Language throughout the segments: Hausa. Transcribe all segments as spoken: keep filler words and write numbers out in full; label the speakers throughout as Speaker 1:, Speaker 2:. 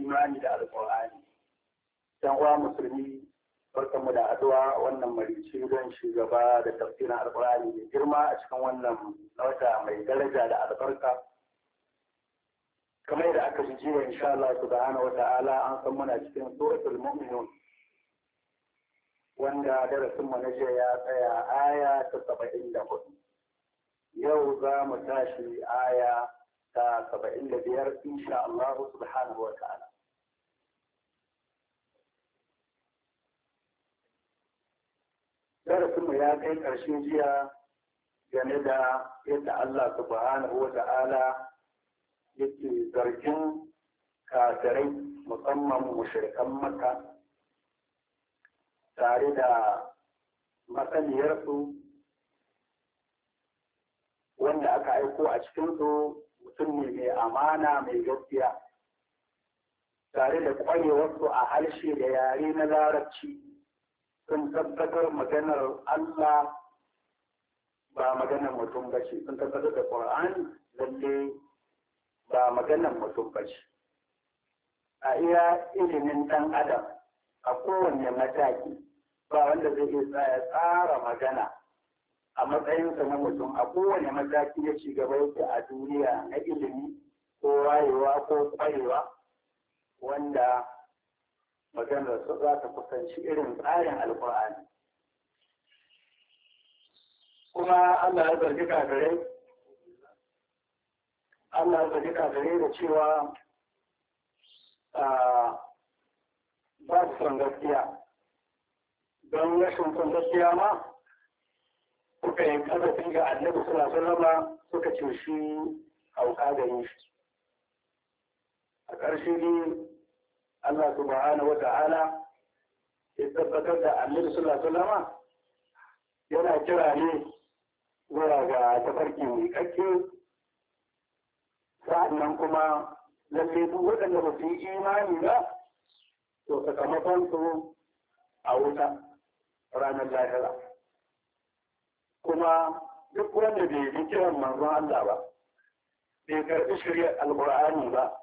Speaker 1: imani da alƙur'ani. Yan uwa musulmi, barkanmu da haɗuwa wannan marici don shugaba da tafsirin alƙur'ani mai girma a cikin wannan wata mai daraja da albarka. Kamar yadda aka ji jiya insha Allah subhanahu wa ta'ala an san muna cikin suratul mu'minun, wanda darasin mu na jiya ya tsaya aya ta saba'in da hudu. Yau za mu tashi aya ta saba'in da biyar insha Allah subhanahu wa ta'ala. Darasinmu ya kai ƙarshe jiya game da yadda Allah subhanahu wa ta'ala yake zargin kafirai musamman mushrikan Makka tare da matsaliyarsu wanda aka aiko a cikinsu mutum ne mai amana mai gaskiya tare da ƙwarewarsu a harshe da yare na larabci sun tabbatar maganar Allah ba maganar mutum ba ce, sun tabbatar da Qur'ani lalle ba maganar mutum ba ce. A iya ilimin ɗan adam a kowane mataki ba wanda zai iya tsara magana a matsayinsa na mutum a kowane mataki ya ci gaba yake a duniya na ilimi ko wayewa ko kwarewa wanda maganar su za ta kusanci irin tsarin alkur'ani. Kuma Allah ya zargi kafirai Allah ya zargi kafirai da cewa ba su son gaskiya, don rashin son gaskiya ma suka yi ƙarfin ga annabi sallallahu alaihi wasallam suka ce shi hauka gare shi. A ƙarshe ne Allah subhanahu wa ta'ala ya tabbatar da annabi sallallahu alaihi wasallam yana kira ne zuwa ga tafarki mai kakke, sa'annan kuma lalle duk waɗanda ba su yi imani ba to sakamakon su a wuta ranar lahira. Kuma duk wanda bai yi kiran manzon Allah ba, bai karɓi shari'ar alƙur'ani ba,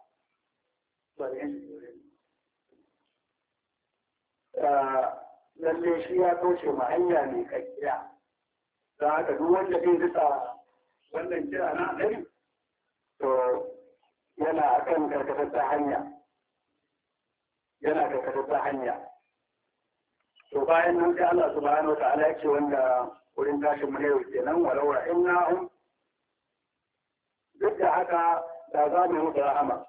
Speaker 1: lalle shi ya toshe ma hanya mai kakkiya. Don haka duk wanda bai bisa wannan kira na annabi to yana akan karkatattar hanya, yana karkatattar hanya. To bayan nan sai Allah subhanahu wa ta'ala ya ce wanda wurin tashin mu yau kenan walau rahinnahum, duk da haka da za mu yi rahama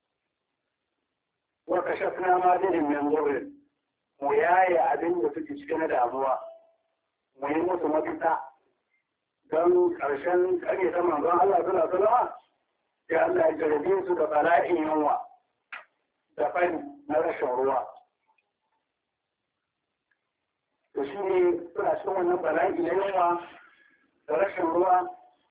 Speaker 1: wa kashafna ma bihim min dhurrin, mu yaye abin da suke cikin na damuwa, mu yi musu mafita don ƙarshen ƙarye ta manzon Allah sallallahu alaihi wasallam sai Allah ya jarabe su da bala'in yunwa da fari na rashin ruwa. To shi ne suna cikin wannan bala'i na yunwa da rashin ruwa,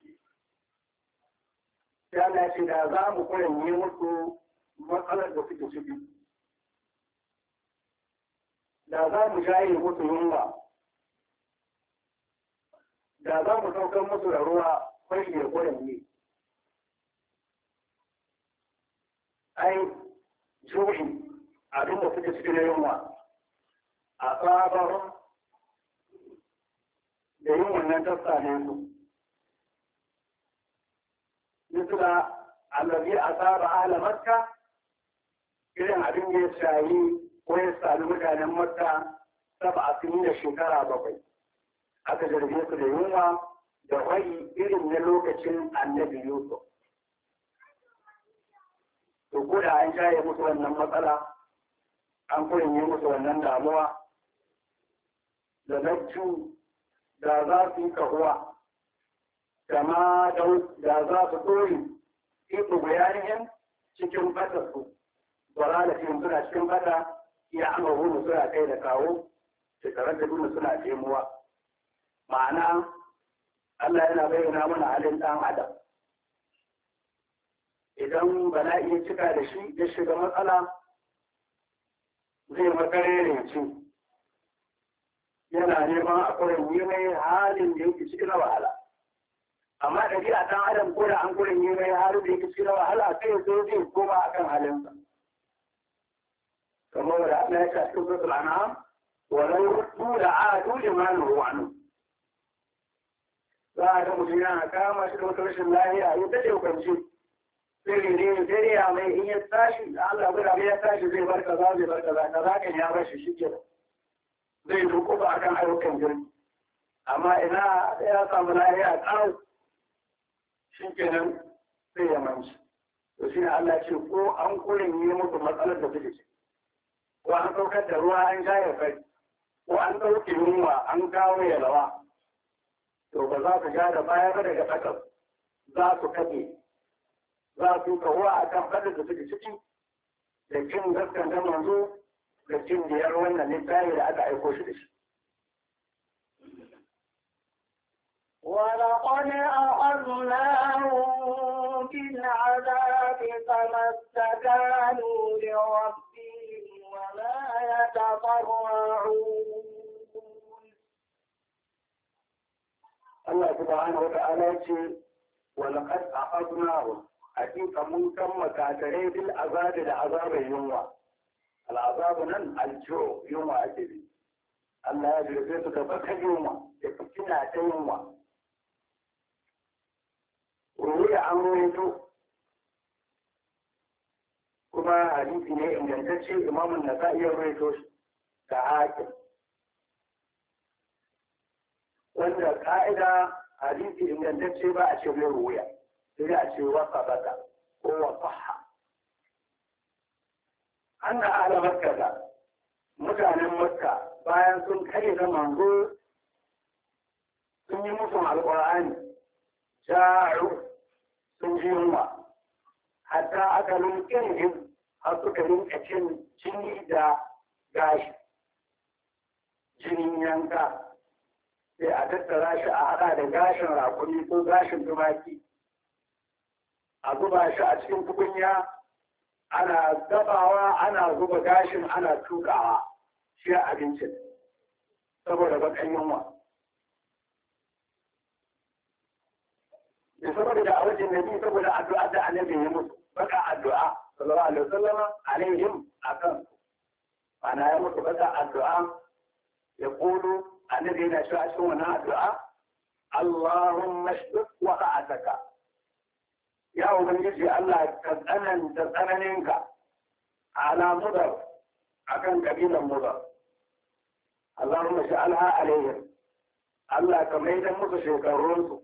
Speaker 1: sai Allah ya ce da za mu kuranye musu matsalar da suke ciki, da za mu jaye musu yunwa, da za mu saukar musu da ruwa fashi da kuranye. Ai, juhi abin da suke ciki na yunwa a tsabarun da yin wannan tafsa ne su. Misala, allazi a tsara ahla Makka, irin abin da ya shayi ko ya sami mutanen Makka saba a fili da shekara bakwai. Aka zarge su da yunwa da wai irin na lokacin annabi Yusuf. To ko da an shaye musu wannan matsala, an kurinye musu wannan damuwa, da laccu da za su yi kahuwa, kama da za su ɗori iko bayanin cikin fatarsu, bara da cikin suna cikin fata, iya amurhunu suna kai da kawo, shekarar da duna suna jemuwa. Ma'ana, Allah yana bayyana mana halin ɗan adam. Idan bala'i ya cika da shi, ya shiga matsala, zai makarere ce. Yana neman a kuren yi mai halin da yake cikin wahala. Amma ɗabi'a ɗan adam ko da an kuren yi mai halin da yake cikin wahala sai ya zo zai koma akan halinsa. Allah ya ce cikin suratul an'am walau ruddu la'adu liman huwa anhu za a ga mutum yana kama shi da wata rashin lafiya ya daɗe kwanci sai ne dare ya mai in ya tashi Allah guda ya tashi zai bar kaza zai bar kaza kaza kan ya bar shi shike zai duko ba akan ayyukan jirgi amma ina ya samu lafiya tsaro shikenan sai ya manci to shi Allah ce ko an kurin yi musu matsalar da suke ciki ko an saukar da ruwa an sha ya kai ko an ɗauke yunwa an kawo ya rawa to ba za su ja da baya ba daga tsakar za su kaɗe za su kawo a kan faɗin da suke ciki da cin gaskanta manzo da cin biyar wannan littafi da aka aiko shi da shi.
Speaker 2: ولقد أخذناهم بالعذاب فما استكانوا لربهم وما يتضرعون.
Speaker 1: الله سبحانه وتعالى يقول ولقد أخذناهم حقيقة من كم كاترين بالعذاب العذاب يوم العذاب نن الجوع يوم أجل الله يجري تبقى يوم يفتنا يوم وهي أمريته كما حديث ne ingantacce Imam an-Nasa'i ya rawaito shi ta hakim wanda ka'ida hadisi ingantacce ba a ce mai ruwaya sai a ce wasa bata ko wasaha anna ahla makka mutanen makka bayan sun kare da manzo sun yi musu alqur'ani ja'u sun ji yunwa hatta aka lunkin har suka rinka cin jini da gashi jinin yanka sai a tattara shi a haɗa da gashin rakumi ko gashin tumaki a zuba shi a cikin tukunya ana dafawa ana zuba gashin ana tukawa shi abincin saboda bakan yunwa da saboda da a wajen nabi saboda addu'a da annabi ya musu baka addu'a sallallahu alaihi wasallam alaihim akan ana ya musu baka addu'a ya kulu annabi yana cewa a cikin wannan addu'a Allahumma shdud wa qa'ataka ya ubangiji Allah ka tsananta tsananinka ala mudar akan kabilan mudar Allahumma sha'alha alaihim Allah ka maida musu shekarunsu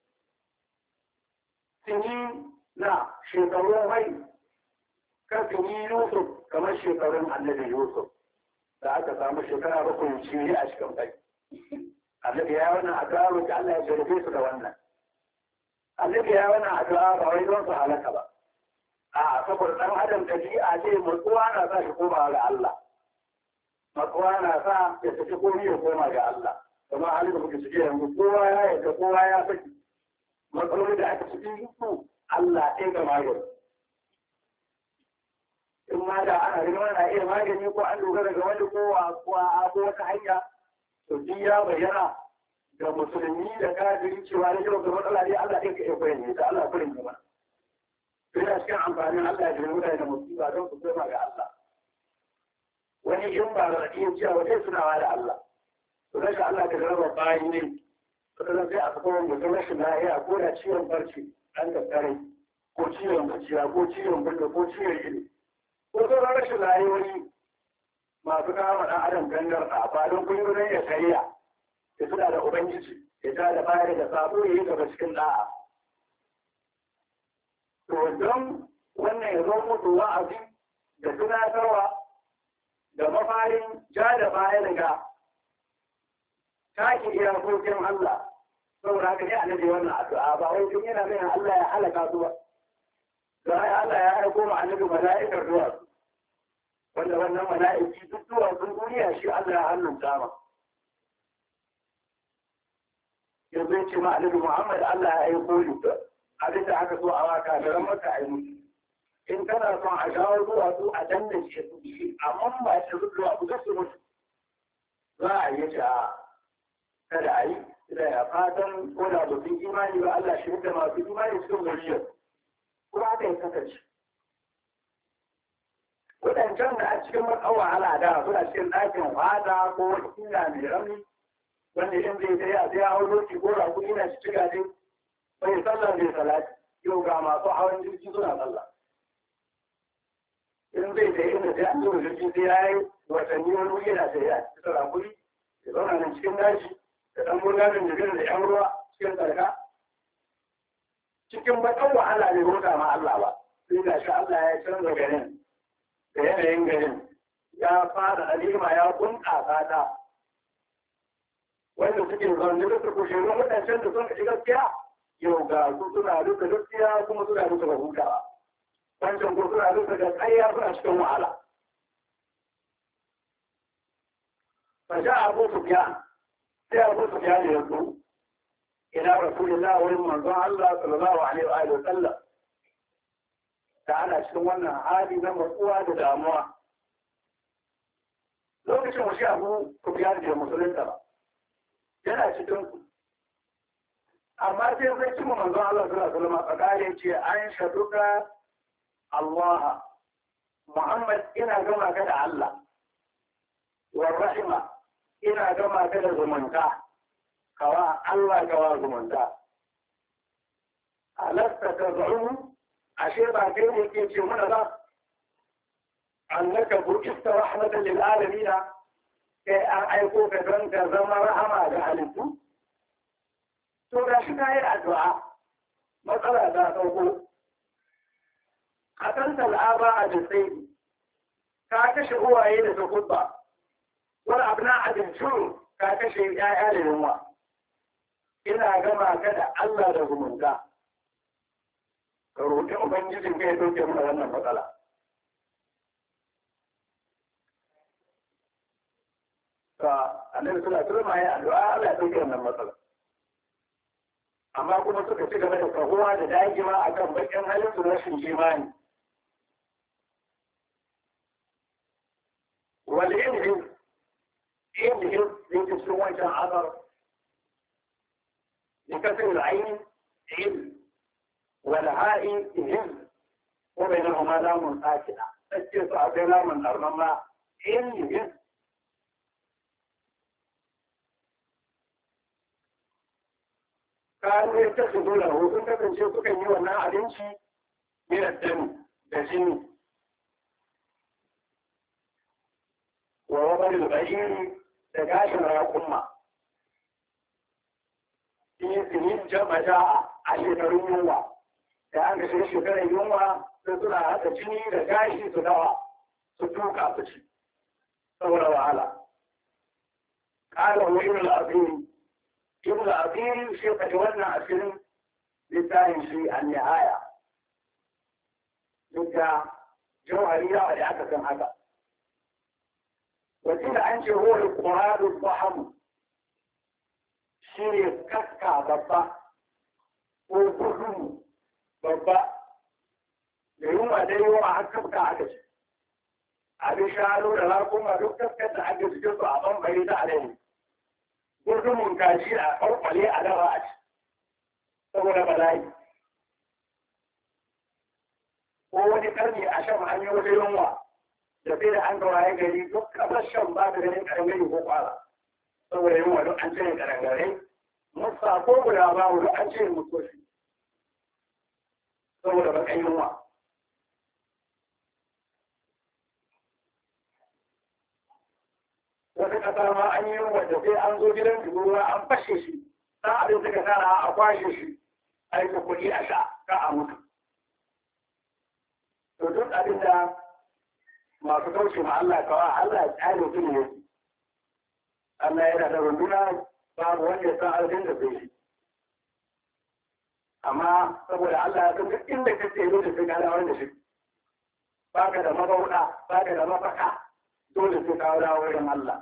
Speaker 1: sun yi na shekarun mai kan sun yi Yusuf kamar shekarun annabi Yusuf da aka samu shekara bakwai ciri a cikin kai annabi ya wannan addu'a roki Allah ya jarrabe su da wannan annabi ya wannan addu'a ba wai don su halaka ba a saboda dan adam dabi'a ce matsuwa na sa shi koma ga Allah matsuwa na sa ya tafi komai ya koma ga Allah kuma halin da muke ciki yanzu kowa ya yarda kowa ya saki matsalolin da aka cikin su Allah ɗaya ga magani in ma da ana rigima na iya magani ko an dogara ga wani ko ko wata hanya to duk ya bayyana ga musulmi da kafiri cewa da yau ga matsala dai Allah ɗaya ka iya bayyana ta Allah kurin gaba yana cikin amfanin Allah ya jira mutane da musiba don su koma ga Allah wani in ba da iya cewa wajen sunawa da Allah to rashin Allah ka raba bayi ne kuma sai a kawo mutum rashin lafiya ko da ciwon barci an da kare ko ciwon zuciya ko ciwon bulga ko ciwon ido ko sauran rashin lafiyoyi masu kama ɗan adam gangar a ba don kun yi ya kariya ya suna da ubangiji ya ta da bayar da sabo ya yi gaba cikin ɗa'a to don wannan ya zo mutu wa'azi da tunatarwa da mafarin ja da baya daga take iyakokin Allah saboda haka ne annabi wannan addu'a ba wai tun yana nuna Allah ya halaka su ba don Allah ya aiko ma annabi mala'ikar duwa wanda wannan mala'iki duk duwa sun duniya shi Allah ya hannun dama yanzu ya ce ma annabi Muhammad Allah ya aiko ni abin da aka so a waka da ran maka ai mutu in kana son a shawo zuwa su a danne shi su shi amma ba shi zuwa ku su mutu za a yi ta kada a yi da ya fatan ko da ba su imani ba Allah shi da masu imani cikin guriyar kuma haka ya kasance ko da waɗancan da a cikin matsawar wahala da suna cikin ɗakin fata ko wani ina mai rami wanda in zai sai a sai hau lokaci ko ragu ina shi ciga ne bai sallah bai salati yau ga masu hawan jirgi suna sallah in zai sai inda sai an zo jirgi sai ya yi watanni wani wuri yana sai ya ci sarakuri ya zauna nan cikin daji da ɗan burganin jirgin da ‘yan ruwa cikin tsarka cikin baƙar wahala bai bauta ma Allah ba sai ga shi Allah ya canza garin da yanayin garin ya fara alima ya bunƙasa ta wanda suke zaune da su kushe ruwan waɗancan da sun kaci gaskiya yau ga su suna duka gaskiya kuma suna duka ga hutawa wancan ko suna duka ga tsayya suna cikin wahala fa ja abu sufyan sai abu sufyan ya zo ila rasulillah wurin manzon Allah sallallahu alaihi wa alihi wa sallam da ana cikin wannan hali na matsuwa da damuwa lokacin wasu abu sufyan da musulunta ba yana cikin su amma sai zai cimma manzon Allah sallallahu alaihi wasallam a kare ce an shaduka Allah Muhammad ina gama ka da Allah wa rahima ina gama ka da zumunta kawa Allah kawa zumunta alasta taz'umu ashe ba kai ne ke ce mana ba annaka bu'ista rahmatan lil alamin kai an aiko ka don ka zama rahama ga halittu? To ga shi ka yi addu'a, matsala ta sauko. A kan tal'aba a jisai, ka kashe uwaye da su kubba, wani abu na abincin ka kashe ‘ya'ya da yunwa. Ina gama ka da Allah da zumunta. Ka roƙi Ubangijin ka ya ɗauke mana wannan matsala. annabi suna turma ya addu'a Allah ya dauke wannan matsala amma kuma suka ci gaba da kahuwa da dagima akan bakin halin su rashin imani wal ilmi ilmi yake cikin wancan azar لكسر العين علم والهاء علم وبينهما لام ساكنة تسجيل صعبنا من أرمما علم كانوا يتخذوا له كنت تنشيط كي يوانا علمشي من الدم دجني ووضع البعير تجاشر يا أمة في سنين جمع جاء عشرين يوم da an ga shirin shekarar yunwa sai suna haɗa jini da gashi su dawa su tuka su ci saboda wahala. Ƙala wa ibn al-Azim ibn al-Azim shi faɗi wannan asirin littafin shi a nihaya. Duk da jauhari yawa da aka san haka. Wakila an ce huwa al-Qur'anu bahamu shi ne kaska babba ko gudu babba da yunwa da yawa har kafka aka ce abin shanu da rakuma duk kafkar da aka cikin su a bambari da alayi gurdumin kaji a farfale a dawa a ci saboda bala'i ko wani karni a shan an yi wata yunwa da sai da an gawaye gari duk kasar shan ba da ganin karangare ko kwara saboda yunwa duk an cire karangare musa ko guda ba duk an cire mutoshi saboda bakan yunwa. Wata ƙasa ma an yi yunwa da sai an zo gidan ruwa an fashe shi, ɗan abin suka tara a kwashe shi, a yi kuɗi a sha ka a mutu. To duk abin da masu kauce ma Allah kawa Allah ya tsare su ne. Allah yana da runduna babu wanda ya san arzikin da sai shi. amma saboda Allah ya san duk inda kake yi da sai ka dawo da shi baka da mabauda baka da mafaka dole sai ka dawo wurin Allah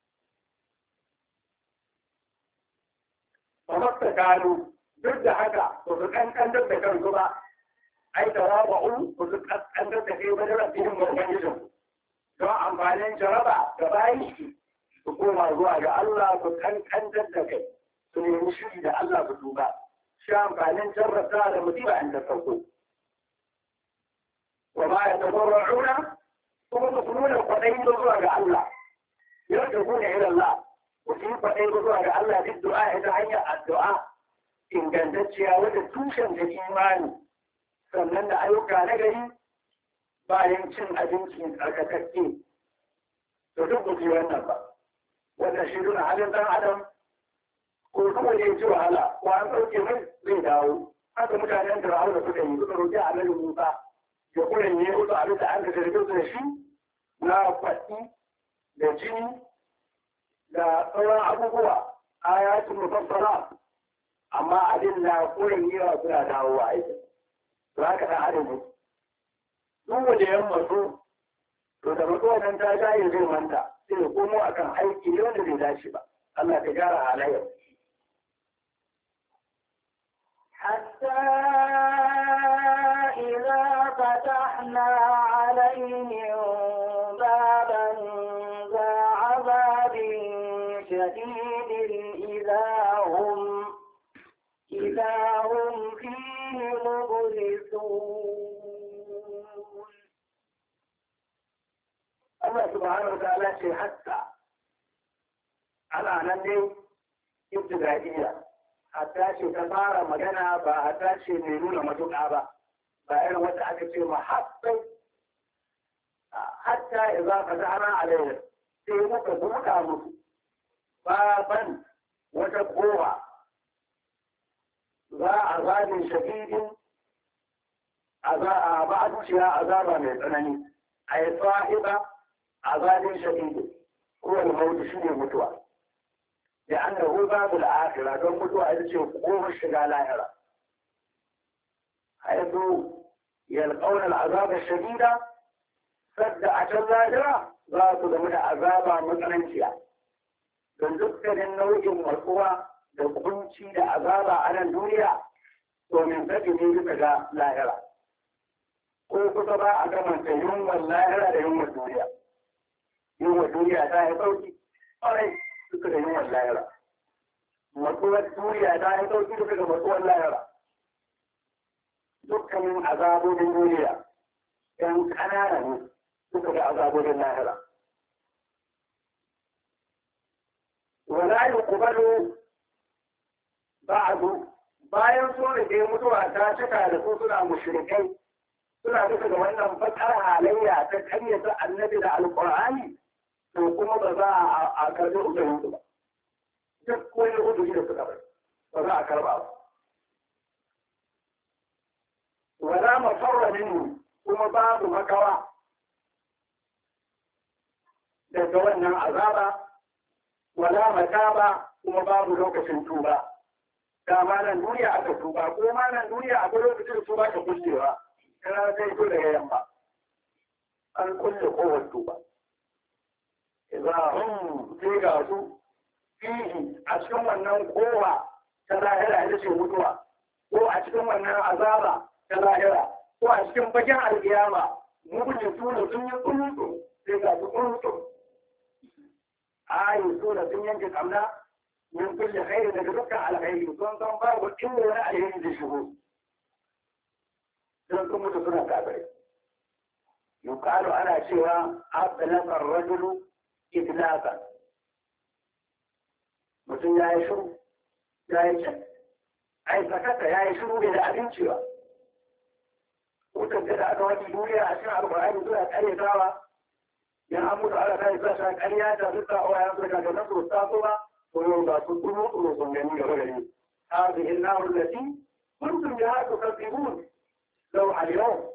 Speaker 1: ba ta kalu duk da haka to su kankantar da kansu ba ai tawaba'u ko su kankantar da kai wajen rabbihim wa ubangijin don amfanin jaraba da bayi su koma zuwa ga Allah su kankantar da kai su nemi shiri da Allah su tuba شامل جرت هذا متبعا للحقوق وما يتضرعون kuma ba su nuna kwaɗayi ba zuwa ga Allah yau da kuna irin Allah ku yi kwaɗayi ba zuwa ga Allah duk du'a ita hanyar addu'a ingantacciya wadda tushen da imani sannan da ayyuka na gari bayan cin abinci tsarkakakke to duk ba su yi wannan ba wannan shi nuna halin ɗan adam ko kuma ya ji wahala ko an ɗauke mai zai dawo haka mutanen da ra'au da suka yi suka roƙi a nan Musa ya kuma ne wasu abin da an ka zarge su da shi na kwaɗi da jini da sauran abubuwa ayatun mufassara amma abin na koyin yawa suna dawowa aiki to haka ɗan adam ne duk wanda ya matsu to da matsuwa nan ta jaye zai manta sai ya komo akan aiki ne wanda bai dace ba Allah ta gyara halayyar
Speaker 2: حتى إذا فتحنا عليهم بابا ذا عذاب شديد إذا هم إذا هم فيه مبلسون
Speaker 1: الله سبحانه وتعالى شيء حتى على نبي ابتدائية hatta ce ta fara magana ba hatta ce mai nuna matuƙa ba ba irin wata aka ce ma hatta hatta ya za ka zara alayhi sai muka buɗa musu baban wata kowa za a zabin shadidin a ba a zuciya azaba mai tsanani a yi sahiba azabin shadidin kowane mawuti shi ne mutuwa لأنه باب الآخرة دون متوى إذا قوم الشقاء لاهرة حيث يلقون العذاب الشديد سد عشر لاهرة ذات من عذاب مطنشية don dukkanin nau'in matsuwa da kunci da azaba a nan duniya domin sake ne duka ga lahira ko kusa ba a gamanta yunwar lahira da yunwar duniya yunwar duniya ta yi sauki ƙwarai duka da yunwar lahira matsuwar duniya ta yi sauki duka da matsuwar lahira dukkanin azabobin duniya yan ƙanana ne duka da azabobin lahira wala yuqbalu ba'du bayan sun rike mutuwa ta cika da su suna mushrikai suna duka da wannan bakar halayya ta karyata annabi da alqur'ani to kuma ba za a karbi uzurin su ba duk wani uzuri da suka bai ba za a karba ba wala mafarra minhu kuma babu makawa daga wannan azaba wala mataba kuma babu lokacin tuba da ma nan duniya aka tuba ko ma nan duniya akwai lokacin tuba ta kullewa kana sai to daga yamma an kulle kowar tuba idan hum sai ga su fihi a cikin wannan kowa ta lahira ita ce mutuwa ko a cikin wannan azaba ta lahira ko a cikin bakin alkiyama mugun tuna sun yi tsuntsu sai ga su tsuntsu ayi suna sun yanke kamna min kulle khairi daga dukkan alkhairi sun san babu inda wani alheri da shigo don sun mutu suna kafirai yuqalu ana cewa abdalaka ar-rajulu idlaka mutum ya yi shiru ya yi can ai sakata ya yi shiru ne da abinci ba wutar da aka wani duniya a cikin alƙur'ani suna ƙaryatawa yan an mutu ala kai sa shan ƙarya da duka wa ya suka ga nasu ta so ba to yau ga su kuma kuma sun gani gaba gari hadhihi an-nar allati kuntum biha tukadzibun law al-yawm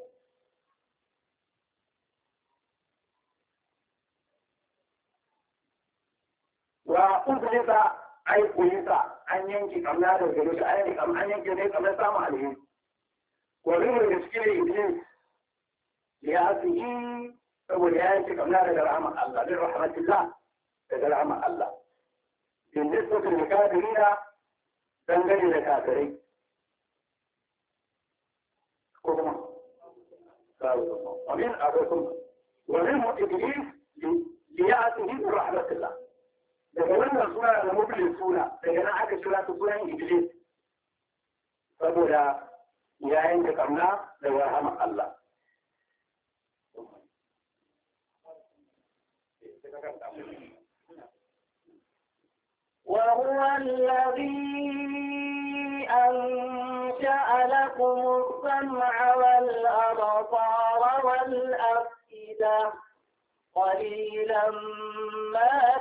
Speaker 1: wa udlisa ay kulisa an yanki kamna da gari da ayi kam an yanki ne kamar samu alheri wa rin da cikin iblis ya asihi saboda ya yanki kamna daga rahman Allah bin rahmatillah daga rahman Allah bin nisbatin da kafirina dangane da kafirai ko kuma ومن أبوكم ومنه إبليس ليأتي من رحمة الله daga wannan suna da mubin suna daga nan aka kira su sunan Iblis saboda ya yanke kamna daga rahmar Allah
Speaker 2: وهو الذي أنشأ لكم السمع والأبصار والأفئدة قليلا ما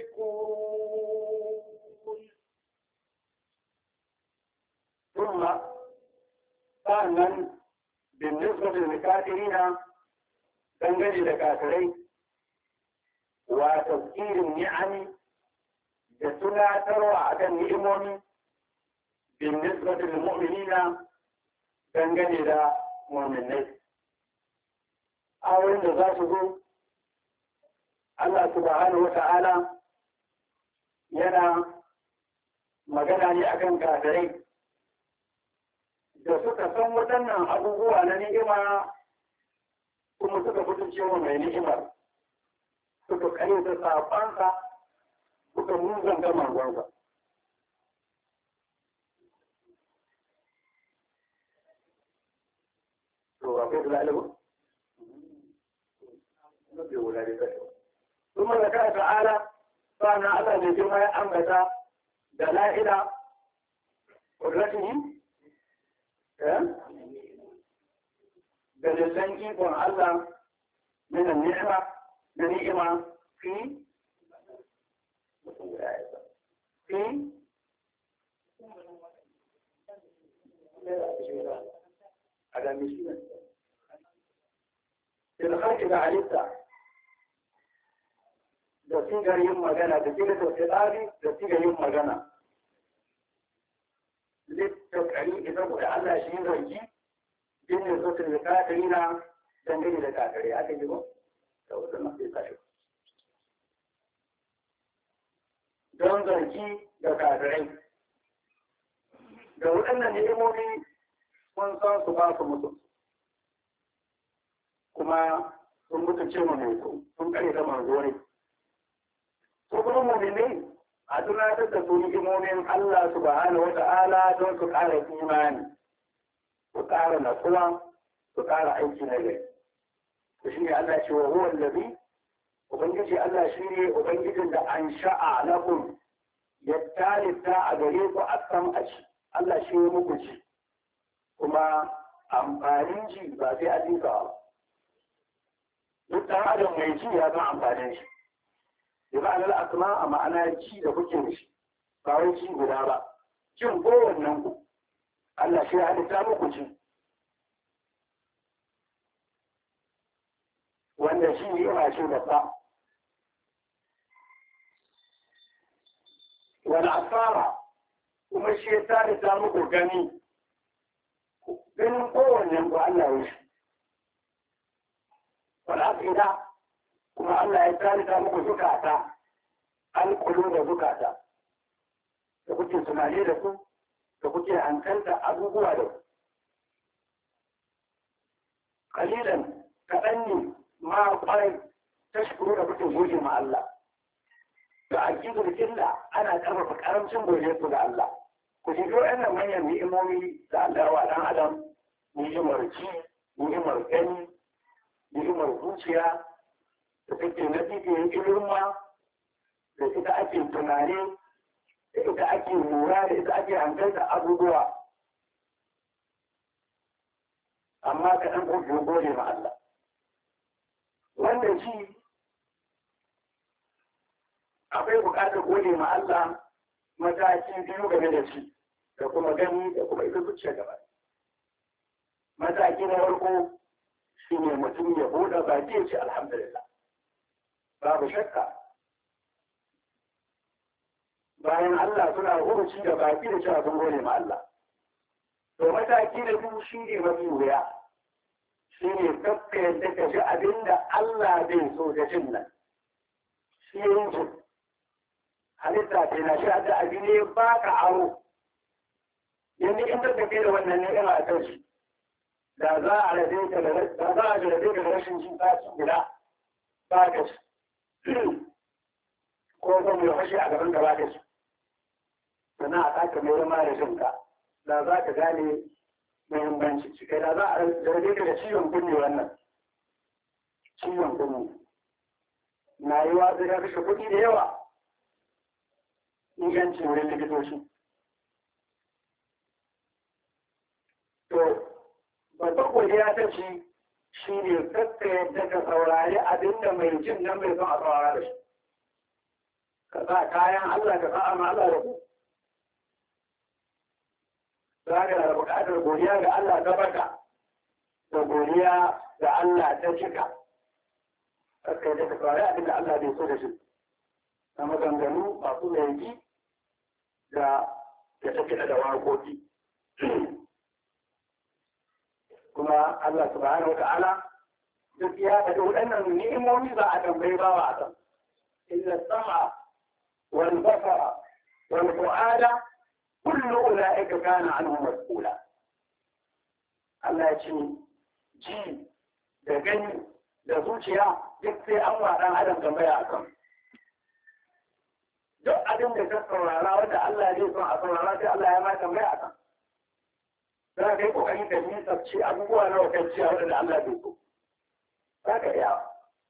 Speaker 2: تشكرون.
Speaker 1: ثم فعلا بالنسبة للكافرين دنجل لكافرين وتذكير النعم يسنى تروى على النعم بالنسبة للمؤمنين دنجل للمؤمنين أو إن ذاته الله سبحانه وتعالى yana magana ne akan kafirai da suka san waɗannan abubuwa na ni'ima kuma suka fito cewa mai ni'imar suka kare da safansa suka muzanta manzonsa. To akwai da lalibu? Kuma da kai ta'ala sana Allah ne jima ya ambata da la'ila ƙudratihi da lillan ikon Allah min ni'ima da ni'ima fi fi ada misina il khalqi da halitta da sigar yin magana da sigar da tsari da sigar yin magana littakari idan kuɗa Allah shi zargi jinin sosin da kakari na dangane da kakari aka yi ba da wasu masu kashi don zargi da kakarai da waɗannan ni'imomi sun san su ba su mutu kuma sun mutu ce mu mai sun kare da manzo ne ko kuma mu'minai a tunatar da su ni'imomin Allah subhanahu wata'ala don su ƙara imani su ƙara natsuwa su ƙara aiki na gari to shi ne Allah ce wa huwa allazi ubangiji Allah shi ne ubangijin da an sha'a lakum ya talita a gare ku a san a ci Allah shi ne muku ci kuma amfanin ji ba sai a jika ba duk ɗan adam mai ci ya san amfanin shi da ma'anar asma a ma'ana ci da kuke da shi ba wai ci guda ba cin kowannen ku Allah shi ya halitta muku ci wanda shi ne yana ce da ta wani asara kuma shi ya halitta muku gani ganin kowannen ku Allah ya shi wani afida kuma Allah ya tarita muku zukata alƙulu da zukata da kuke tunani da su da kuke hankalta abubuwa da su kalilan kaɗan ne ma ƙwarai ta shukuru da kuke goge ma Allah da aƙidar illa ana ƙarfafa ƙaramcin goge su da Allah ku shigo ɗan manyan ni'imomi da Allah wa ɗan adam ni'imar ci ni'imar gani ni'imar zuciya da take na cikin ilima da ita ake tunani da ita ake lura da ita ake hankalta abubuwa amma ka ɗan ƙoƙo gode ma Allah wanda shi akwai buƙatar gode ma Allah mataki biyu game da shi da kuma gani da kuma ita zuciya gaba mataki na farko shi ne mutum ya buɗe baki ya ce alhamdulillah babu shakka bayan Allah suna huruci da baki da cewa sun gode ma Allah to mataki na biyu shi ne mafi wuya shi ne kakka yadda ka ji abin da Allah zai so da jin nan shi yin jin halitta ce na sha da abin ne ba ka aro yanzu in ka tafi da wannan ni'ima a kan shi da za a rade ka da za a rade ka da rashin jin baki guda ba ka shi ko ba mu fashe a gaban gaba da shi sannan a saka mai zama da shinka da za ka gane muhimmanci shi kai da za a rade ka da ciwon kunne wannan ciwon kunne na yi wa zai kashe kuɗi da yawa ingancin wurin likitoci. To, babban godiya ta ci shi ne kakka yadda ka saurari abin da mai jin nan mai son a saurara da shi. Ka sa kayan Allah ka sa ma Allah da ku. Za ka da buƙatar godiya ga Allah ta baka da godiya ga Allah ta cika. Kakka yadda ka saurari abin da Allah bai so da shi. Na maganganu masu laifi da ya tafi da waƙoƙi. Kuma Allah subhanahu wa ta'ala duk ya faɗi waɗannan ni'imomi za a tambayi bawa a kan. Illa sama wal basara wal fu'ada kullu ulaika kana anhu mas'ula. Allah ya ce ji da gani da zuciya duk sai an wa ɗan adam tambaya a kan. Duk abin da ka saurara wanda Allah zai son a saurara sai Allah ya ma tambaya a kan. Za ka yi ƙoƙarin da ni tsabci abubuwa na wakilciya waɗanda Allah bai so. Za ka iya.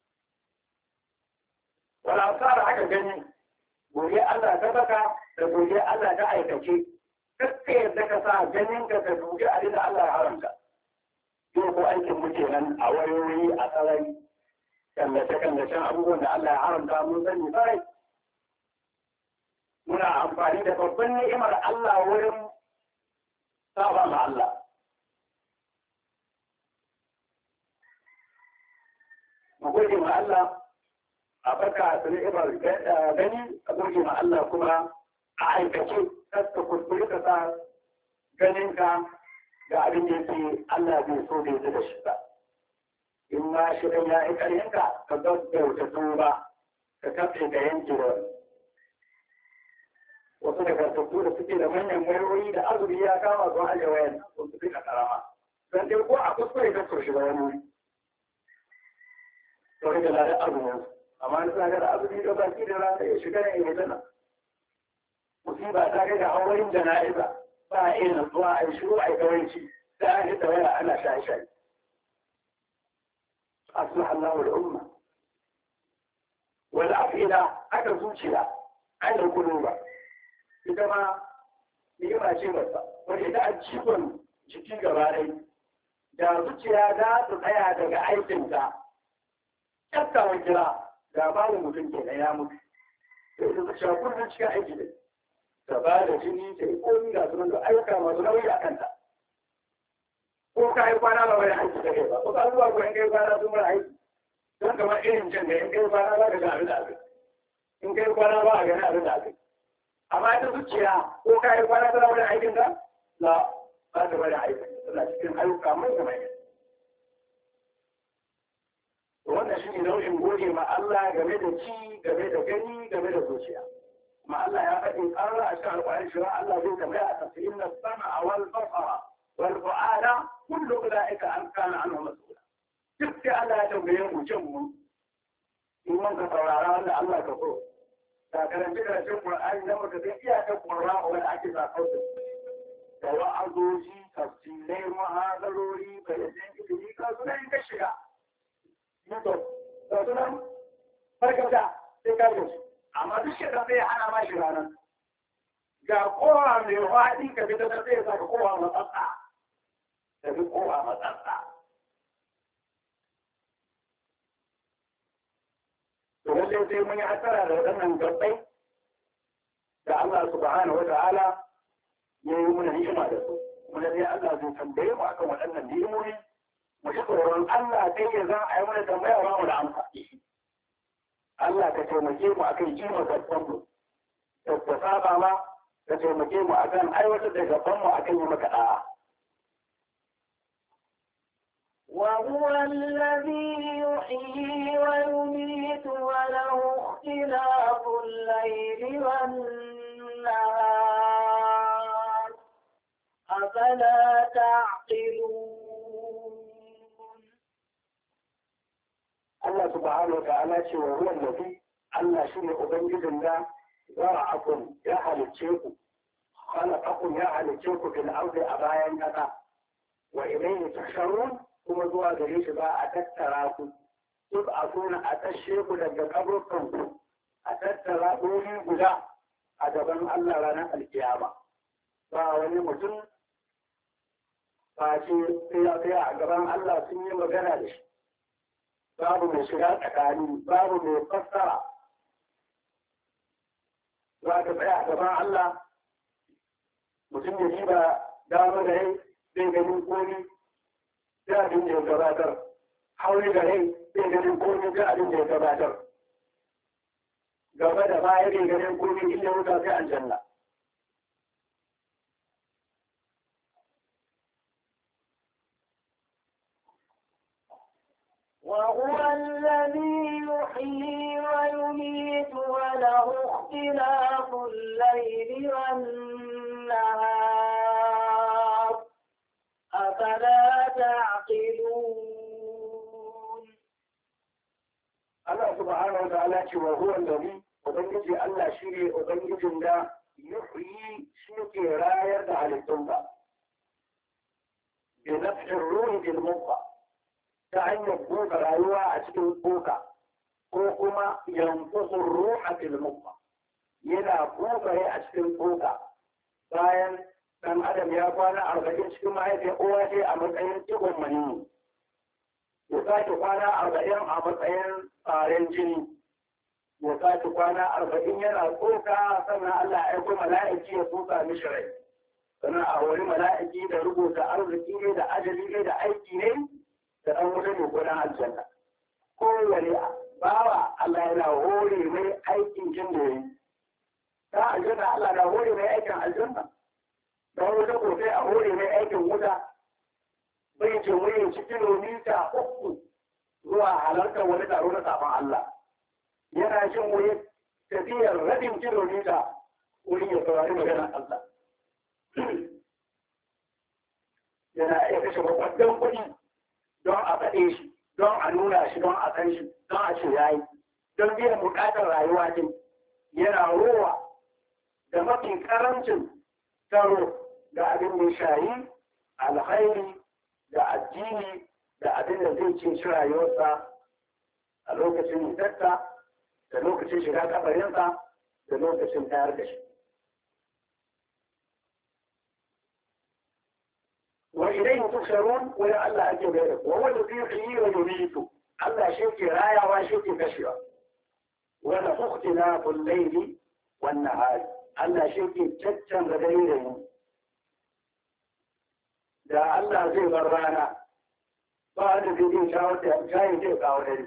Speaker 1: Wala asara haka gani, gobe Allah ta baka da gobe Allah ta aikace. Kakka yadda ka sa ganin ka ka dubi a da Allah ya haramta. Yau ko aikin mu kenan a wayoyi a sarari. Kallace-kallacen abubuwan da Allah ya haramta mun sani sarai. Muna amfani da babban ni'imar Allah wurin saba ma Allah. Mu gode ma Allah a baka da ni'imar gani, a gode ma Allah kuma a aikace, kasta kuskure ka sa ganinka ga abin da yake Allah bai so bai da shi ba. In ma shi ɗan ya yi ƙaryanka, ka gaggauta tuba, ka kafe da yanke da wani. Wasu daga tattu da suke da manyan wayoyi da azumi ya kama zuwa ajiye wayan sun su fika karama. Don dai ko a kuskure ka so shiga wani wuri. Sau da ladar azumin su. Amma na sa da azumi da baki da rana ya shiga ne ya tana. Musiba ta kai da hawarin jana'iza ba a iya nutsuwa a yi shiru a yi kawanci sai an hita waya ana shaye-shaye. أصلح الله الأمة والأفئدة أكا زوجها عند القلوب إذا نيما شبسا وإذا أجيبن جكي غباري da zuciya za ta tsaya daga aikinta tsafta wa kira ga babu mutum ke na ya mutu da ita zuciya kullum cikin aiki ne ta ba da jini ta yi komi ga sunan da ayyuka masu nauyi a kanta ko ka yi kwana ba wani aiki da kai ba ko ka zuwa ko in kai kwana sun mara aiki don kamar irin can da in kai kwana ba ka ga abin da abin in kai kwana ba a gani abin da abin amma ita zuciya ko ka yi kwana tana wani aikin ka la ba ta bari aiki tana cikin ayyuka mai da mai wannan shi ne nau'in gode ma Allah game da ci game da gani game da zuciya ma Allah ya faɗi ƙarar a cikin alƙwarin shi Allah zai tambaya a tafsirin na sama a wal basara والفؤاد كل أولئك أن كان عنه مسؤولا تبكي الله تنبيه مجمع إنك تورارا أن الله كفر لكن فكرة القرآن لما تبقى القراء والعجز قوت سواء دوشي تفصيلي وهذا فيزين إليه كاسولا ينكشك يطب كاسولا فرقبتا تكالوش أما تشكرا بيه أنا ما شرانا ga kowa mai waɗi ka fita da zai saka kowa matsatsa da fi kowa matsatsa. To lallai sai mun yi hasara da waɗannan gabbai da Allah subhanahu wa ta'ala ya yi muna ni'ima da su. Muna dai Allah zai tambaye mu akan waɗannan ni'imomi mu ji tsoron Allah sai ya za a yi mana tambaya ba mu da amsa. Allah ka taimake mu akan kima gaban mu. Da saba ma ka taimake mu a kan aiwatar da gabanmu a kan yi maka ɗa'a.
Speaker 2: وهو الذي يحيي ويميت وله اختلاف الليل والنهار أفلا تعقلون
Speaker 1: الله سبحانه وتعالى وهو الذي الله شنو أبنجد الله ذرعكم يا أهل الشيخ خلقكم يا أهل الشيخ في الأرض أبايا كذا وإليه تحشرون ثم دعا ذلك بقى أتتراكم duk a suna a tashe ku daga kaburkanku a tattara ɗori guda a gaban Allah ranar alkiyama. Ba wani mutum ba ce sai a gaban Allah sun yi magana da shi. Babu mai shiga tsakani, babu mai fassara. Za ka tsaya a gaban Allah mutum ya ji ba dama da rai zai ganin komi sai abin da ya gabatar. Hauri da rai zai ganin komi sai abin da ya gabatar. Gaba da baya zai ganin komi inda wuta sai aljanna.
Speaker 2: وهو الذي يحيي ويميت وله اختلاف الليل والنهار أفلا تعقلون.
Speaker 1: الله سبحانه وتعالى وهو الذي وبنجي الله شيء وبنجي الله يحيي شيء راية على التوبة بنفح الروح بالمخ ta hanyar buga rayuwa a cikin tsoka ko kuma yankusun ruha fil mukma yana bugare a cikin tsoka bayan dan adam ya kwana arba'in cikin mahaifiyar uwa ce a matsayin cikon maniyyi ya sake kwana arba'in a matsayin tsaren jini ya sake kwana arba'in yana tsoka sannan Allah ya aiko mala'iki ya tsoka mishi rai sannan a wani mala'iki da rubuta arziki ne da ajali ne da aiki ne da ɗan wuta ne ko ɗan aljanna. Kowane bawa Allah yana hore mai aikin jin da yi. Ta aljanna Allah na hore mai aikin aljanna. Ɗan wuta ko sai a hore mai aikin wuta. Bai ce wuyin ci kilomita uku zuwa halartar wani taro na safan Allah. Yana jin wuyin tafiyar rabin kilomita wurin ya saurari maganar Allah. Yana iya kashe babban kuɗi don a faɗe shi, don a nuna shi, don a san shi, don a ce yayi, don biyan buƙatar rayuwa din yana rowa da mafi karancin tsaro ga abin da shayi, alhairi da addini da abin da zai ce shi rayuwarsa a lokacin hitarsa, da lokacin shiga kabarinsa, da lokacin tayar da shi. وإليه تحشرون ويا الله أجل بينك وهو الذي يحيي ويميت الله شيء رايا وشيء كشفا وله اختلاف الليل والنهار الله شيء جدا غيره da Allah zai bar rana ba da zai shawo da jayin zai kawo dare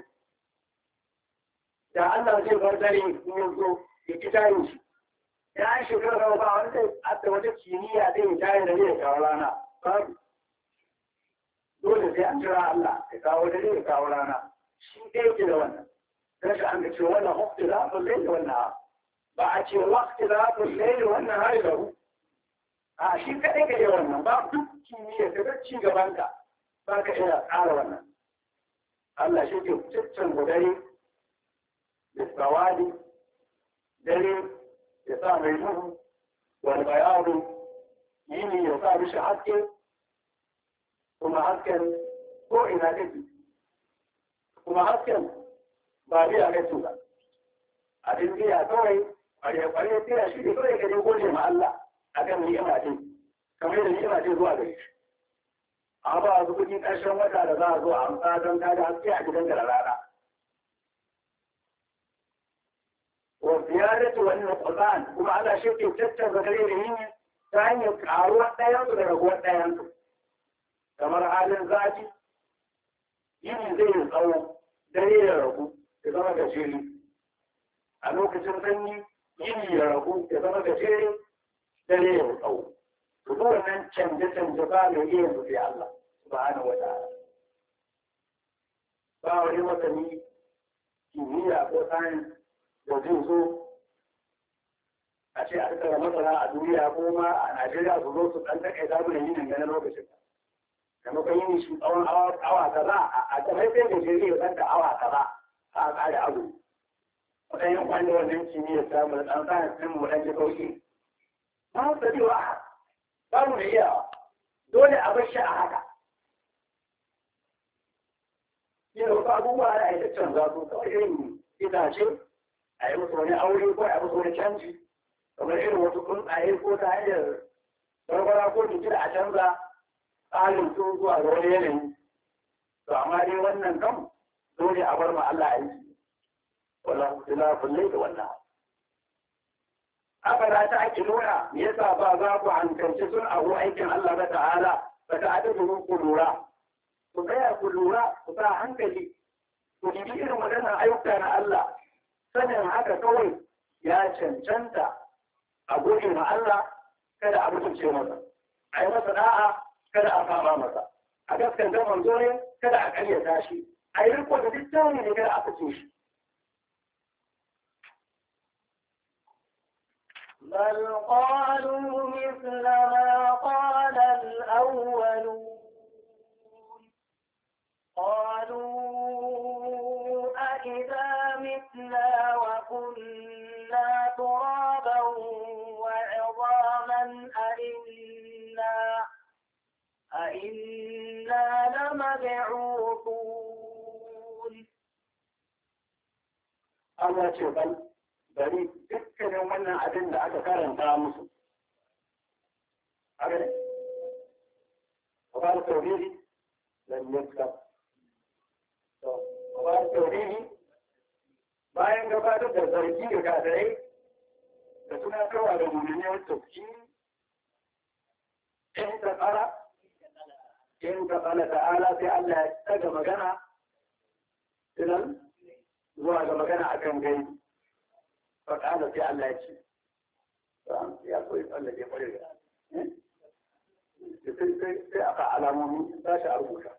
Speaker 1: da Allah zai bar dare in yanzu ya ki jayin shi ya an shekara ba wanda a wata kimiyya zai jayin da zai kawo rana babu dole sai an jira Allah ya kawo dare ya kawo rana shi ɗaya ke da wannan sai an ga cewa wannan hukki za a laili wannan ba a ce waqti za a laili wannan hari da hu a shi kaɗai ka yi wannan ba duk kimiyya ka ga ci gaban ka ba ka iya tsara wannan Allah shi ke ciccin dare da tsawadi dare ya sa mai duhu wani bayanu yini ya sa mishi haske kuma hasken ko ina kake kuma hasken ba biya kai su ba abin biya kawai kware-kware biya shi ne kawai ka je gode ma Allah a kan ni'ima ce kamar da ni'ima ce zuwa gare shi a ba su kuɗi ƙarshen wata da za a zo a amsa don kada haske a gidan da rana wa ziyaratu wani nuqsan kuma Allah shi ke tattara gare da yini ta hanyar ƙaruwar ɗayansu da raguwar ɗayansu kamar halin zafi yini zai yi tsawo dare ya ragu ya zama gajere a lokacin sanyi yini ya ragu ya zama gajere dare ya tsawo to duk wannan canje-canje ba mai iya yanzu sai Allah subhanahu wa ta'ala ba wani masani kimiyya ko science da zai zo a ce a tattara masana a duniya ko ma a Najeriya su zo su ɗan taƙaita mu da yinin ganin lokacin maimakon yin shi tsawon awa kaza a kamar sai da jirgin ya da awa kaza a tsari abu wata yin kwanye wannan kimiyyar samu da ɗan sa'in sun mu ɗan ji kauki ba mu da biwa ba mu da iyawa dole a bar shi a haka yin wasu abubuwa na ita canza su kawai irin itace a yi musu wani aure ko a yi musu wani canji kamar irin wasu tsuntsaye ko ta hanyar barbara ko jiki da a canza tsarin su zuwa ga wani yanayi to amma dai wannan kam dole a bar ma Allah aiki wallahu tilafin lai da wannan haka da ta ake nuna me yasa ba za ku hankalci sun abu aikin Allah ba ta'ala ba ta adadu ku lura ku tsaya ku lura ku sa hankali ku bibi irin waɗannan ayyuka na Allah sanin haka kawai ya cancanta a gode ma Allah kada a mutunce masa a yi masa da'a kada a saba masa a gaskanta manzo ne kada a karyata shi a yi riko da littafi ne kada a fice shi
Speaker 2: بل قالوا مثل ما قال الأولون قالوا أئذا متنا وكنا ترابا وعظاما أئنا أئنا لمبعوثون
Speaker 1: Allah ce bal bari dukkanin wannan abin da aka karanta musu. Haka ne? Kwabar tauriri lallai ka. Kwabar tauriri bayan gabatar da zargi da gadarai da tunatarwa da mummuniyar tafkiri in ta tsara in ta tsala ta'ala sai Allah ya daga magana idan zuwa ga magana akan gaibi faƙala sai Allah ya ce ya koyi tsallake kwarai da sai aka alamomi za shi a rubuta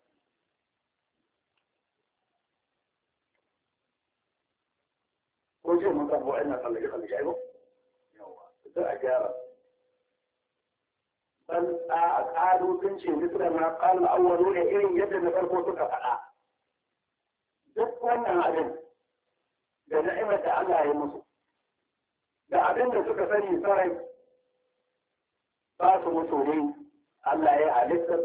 Speaker 1: ko ce mun samu wa'annan tsallake tsallake aibo sai a gyara bal a ƙalu sun ce misra na ƙalin awwalu ne irin yadda na farko suka faɗa duk wannan abin da na'imar da Allah ya musu da abin da suka sani sarai ba su mutu ne Allah ya halitta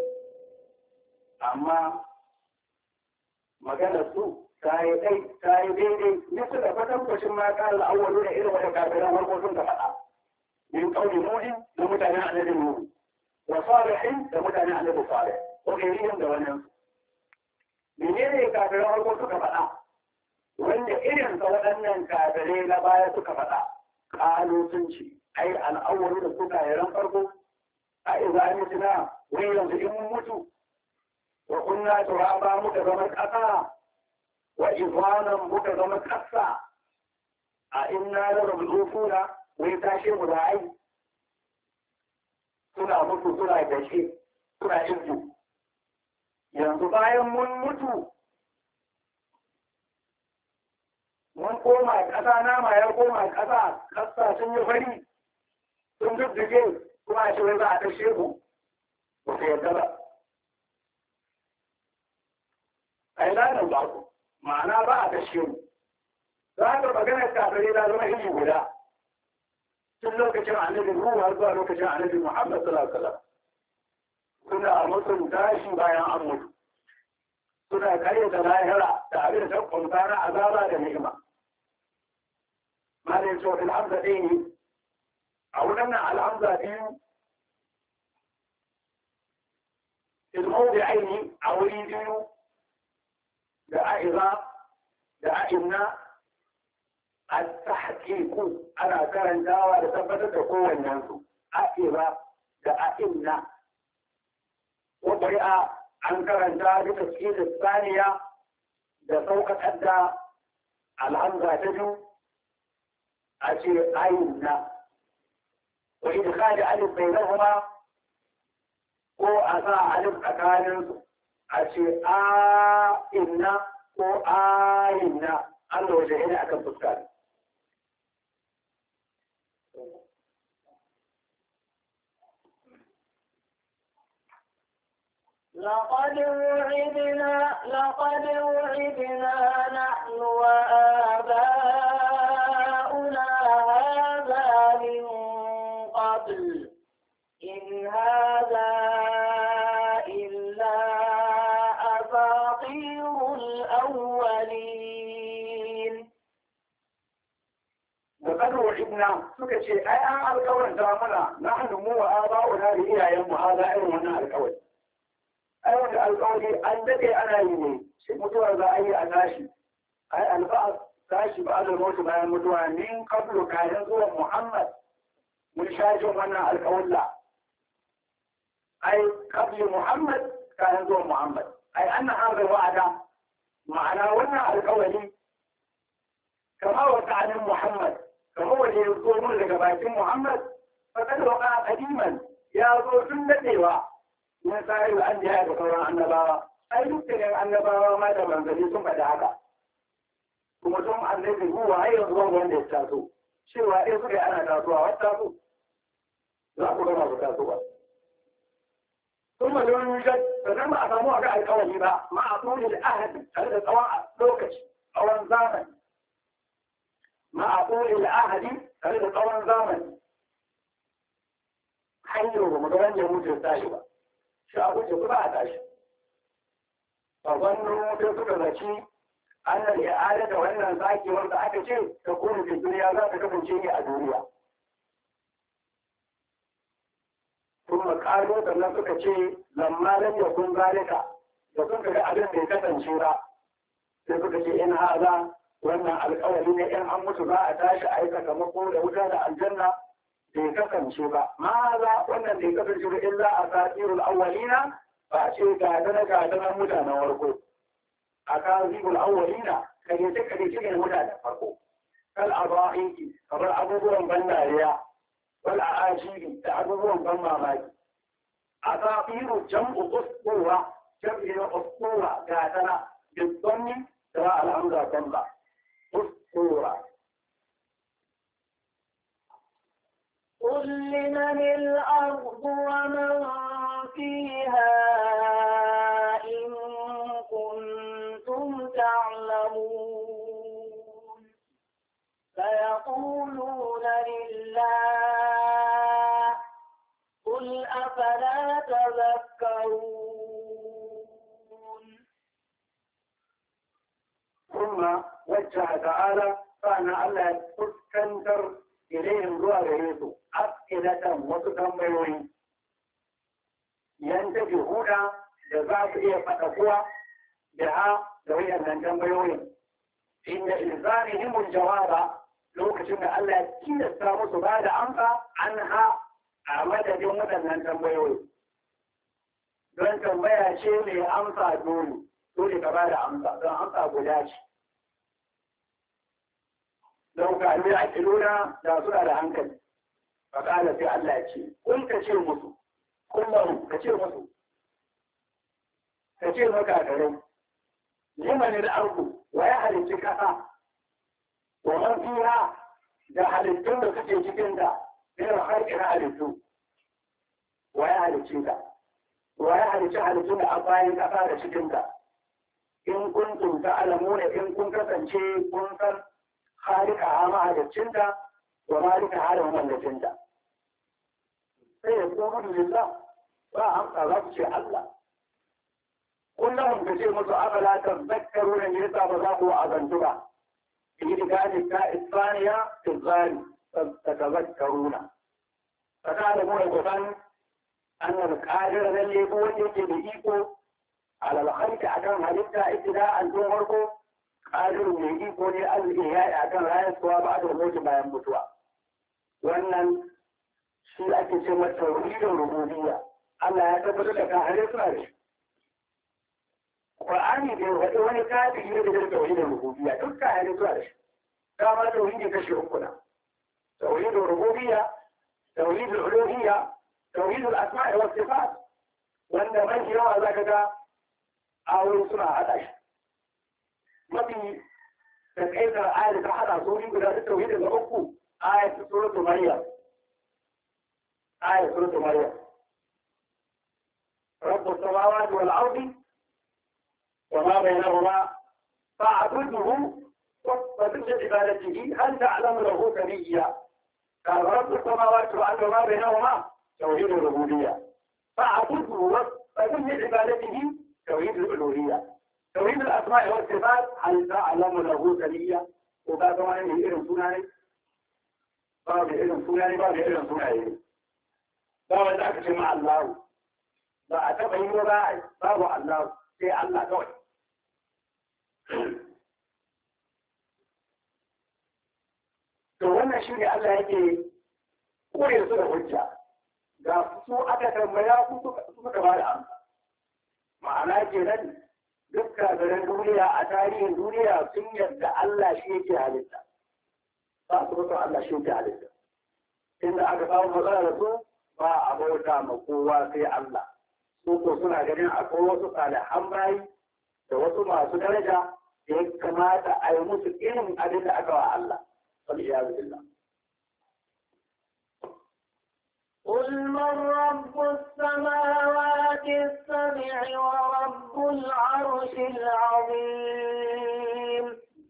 Speaker 1: amma maganar su ta yi dai ta yi daidai nisu da fatan kwashin ma ƙalin awwalu da irin wata kafiran farko sun ka faɗa min ƙauni nuhin da mutanen annabi nuhu وصالح لمتى نعلم صالح وغيرهم دونهم menene kafirai harko suka faɗa wanda irin sa waɗannan kafirai na baya suka faɗa ƙalu sun ce ai al'awwalu da suka yaran farko a iza mutuna wai yanzu in mun mutu wa kunna turaba muka zama ƙasa wa izwanan muka zama ƙasa a inna la rabdufuna wai tashe mu da ai suna mutu suna gashe suna inju yanzu bayan mun mutu mun koma ƙasa nama ya koma ƙasa ƙasa sun yi fari sun dudduke kuma a shirin za a tashe ku ba su yadda ba a yi lanin ba ku ma'ana ba a tashe mu za ka maganar kafirai na zama iri guda tun lokacin annabi Nuhu har zuwa lokacin annabi Muhammad sallallahu alaihi wasallam suna mutum tashi bayan an mutu suna kare da lahira da abin da kunta na azaba da ni'ima malai so fil hamza dai a wannan al'amza biyu fil mawdi'aini a wuri biyu da a'iza da a'inna التحقيق أنا كان دعوة لثبتت قوة الناس أئذا دائمنا وطريقة عن كان دعوة لتسكيل الثانية بسوقة أدى الهمزة تجو أشي أينا وإدخال ألف بينهما هو أسا ألف أكان أشي آئنا هو آئنا الله وجهنا أكن تسكال
Speaker 2: لقد وعدنا لقد وعدنا نحن وآباؤنا هذا من قبل إن هذا إلا أساطير الأولين
Speaker 1: wa'adna suka ce ai an alƙawarta mana na hannu mu wa aba'una da iyayen mu haza irin wannan alƙawari ai wanda alƙawari an dade ana yi ne sai mutuwa za a yi a tashi ai alba'a tashi ba da mutu bayan mutuwa min qablu kayan zuwan Muhammad mun shajin wannan alƙawalla ai qabli Muhammad kayan zuwan Muhammad ai anna hadha wa'ada ma'ana wannan alƙawari kama wata anin Muhammad kamar waje ya zo mun daga bakin Muhammad fakad waqa qadiman ya zo tun dadewa mun sai an da ga sauran annabawa ai dukkan annabawa ma da manzali sun faɗa haka kuma sun annabi huwa ai yanzu wanda ya taso cewa eh suka ana tasowa wata taso za ku ga masu tasowa kuma don yujad sannan ba a samu a ga alƙawari ba ma a tsoni da ahadi tare da tsawon lokaci tsawon zamani مع طول العهد تريد طوال زمن حيره مدرن يموت التاشبة شعبه جبرا تاشب فظنوا تسكذكي أن الإعادة وأن الزاكي وأن أكشي تكون في الدنيا ذات كفن شيء الدنيا ثم قالوا تنسك شيء لما لم يكن ذلك يكون كأبن بكتن شيرا تسكك شيء إن هذا wannan alƙawari ne in an mutu za a tashi a yi sakamako da wuta da aljanna bai kasance ba ma za wannan bai kasance ba illa a satirul awwalina ba ce gadana gadanan mutanen farko a kazibul awwalina kare ta kare cikin mutanen farko kal abaiki kamar abubuwan ban dariya wal ajibi da abubuwan ban mamaki a safiru jam'u usbuwa jam'u usbuwa gadana bidanni da al'amza dalla أسطورة
Speaker 2: قل لمن الأرض ومن فيها إن كنتم تعلمون فيقولون لله قل أفلا تذكرون
Speaker 1: ثم وجه تعالى فأنا ألا تسكنتر إليهم ذو غريب أسئلة وتتنبيون ينتبهون لذات إيه فتقوى بها ذوي أن تنبيون إن إلزامهم الجواب لو كتبنا ألا تستمس بعد أنفى عنها أعمد جمعة أن تنبيون don tambaya ce mai amsa dole dole ka bada amsa don amsa guda ce don ka ne a kilona da suna da hankali fa kala sai Allah ya ce kun ka ce musu kullum ka ce musu ka ce maka gare liman al-ardu wa ya halicci kasa wa man fiha da halittun da suke cikin ta irin harkin halittu wa ya halicci ta wa ya halicci halittun da a bayan kasa da cikin ta in kuntum ta'lamuna in kun kasance kun san خالق عامة جندا ومالك عالم من جندا سيقولون لله وأنت ربك الله قل لهم كثير مصر أفلا تذكرون أن يتعب الله وأذنتها إذا كانت الثانية في الغالي تتذكرون فتعلمون القرآن أن القادر الذي يكون بإيكو على الخلق أكرم هلتا ابتداء الجمهور ƙarin mai iko ne arziki ya yi a kan rayuwa ba da mutu bayan mutuwa wannan shi ake ce mata tauhidin rububiyya Allah ya tabbatar da kahare suna da shi Qur'ani bai faɗi wani kafiri ne da tauhidin rububiyya duk kahare suna da shi dama tauhidi kashi uku na tauhidin rububiyya tauhidin uluhiyya tauhidin asma'i was sifat wanda mai yawa zaka ga aure suna haɗa shi mafi da kaidar ayar ta hada suri guda ta tauhidin da uku ayat suratu maryam ayat suratu maryam rabbus samawati wal ardi wa ma bainahuma fa'budhu wa tujid ibadatihi hal ta'lamu lahu samiyya ka rabbus samawati wal ardi wa ma bainahuma tauhid ar-rububiyya fa'budhu wa tujid ibadatihi tauhid al-uluhiyya توحيد الأسماء والصفات هل تعلم له سمية وكذا ما يمكن سنانه babu da irin suna ne babu da irin sunaye ne ba wanda aka ce ma Allahu ba a taɓa yi ba babu Allahu sai Allah kawai to wannan shi ne Allah yake kore su da hujja ga su aka tambaya su suka ba da amsa ma'ana kenan duk kafirin duniya a tarihin duniya sun yarda Allah shi yake halitta ba su mutu Allah shi yake halitta inda aka samu matsala da su ba a bauta ma kowa sai Allah su ko suna ganin akwai wasu salihan bayi da wasu masu daraja da ya kamata a yi musu irin abin da aka wa Allah والعياذ بالله.
Speaker 2: قل من رب السماوات السبع ورب العرش العظيم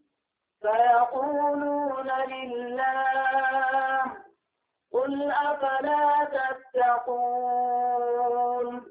Speaker 2: سيقولون لله قل أفلا تتقون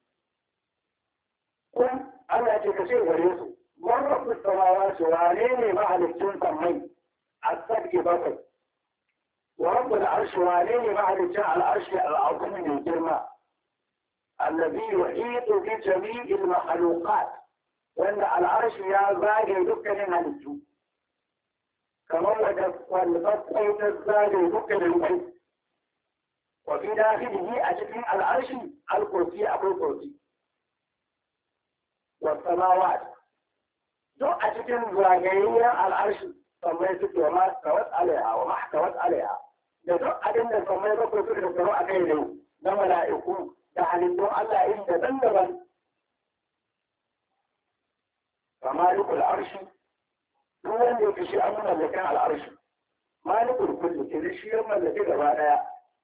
Speaker 1: قل أنا أتكسر وريسو من رب السماوات وعليني مع الجنة السبع بطل ورب العرش وعليه بعد جاء العرش العظيم من الجرمى الذي يحيط بجميع المخلوقات وأن العرش يا باقي دكان الجو كما والبطل يتزاقي دكان البيت وفي داخله أجل العرش الكرسي أبو الكرسي والسماوات دو أجل زاقية العرش sammai suke wa ma kawat alaiha wa ma kawat alaiha da duk abin da sammai bakwai suka tsaro a kai ne na mala'iku da halittun Allah in da daban malikul arshi duk wanda yake shi an mallakan al'arshi malikul kulli ke shi ya mallaki gaba daya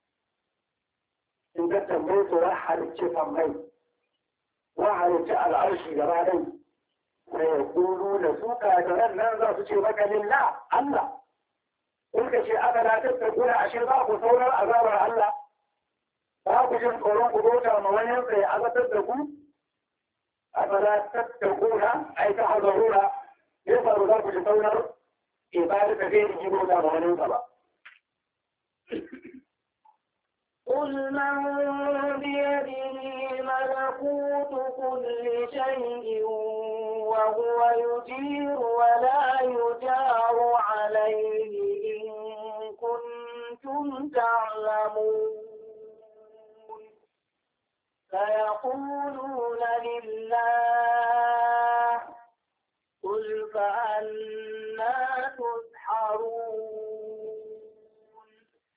Speaker 1: in ka tambaye su wa halicci sammai wa halicci al'arshi gaba daya ويقولون سوكا ترنن ذا سوكا لله الله قلت شيء أفلا تتقون عشان باقوا ثورا أذاب الله باقوا جن قولون قدوتا موانين في أفلا تتقون أفلا تتقون أي تحضرون يظهر ذاك ثورا إبادة غير جبوتا موانين طبعا
Speaker 2: قل من بيده ملكوت كل شيء وهو يجير ولا يجار عليه إن كنتم تعلمون سيقولون لله قل فأنا تسحرون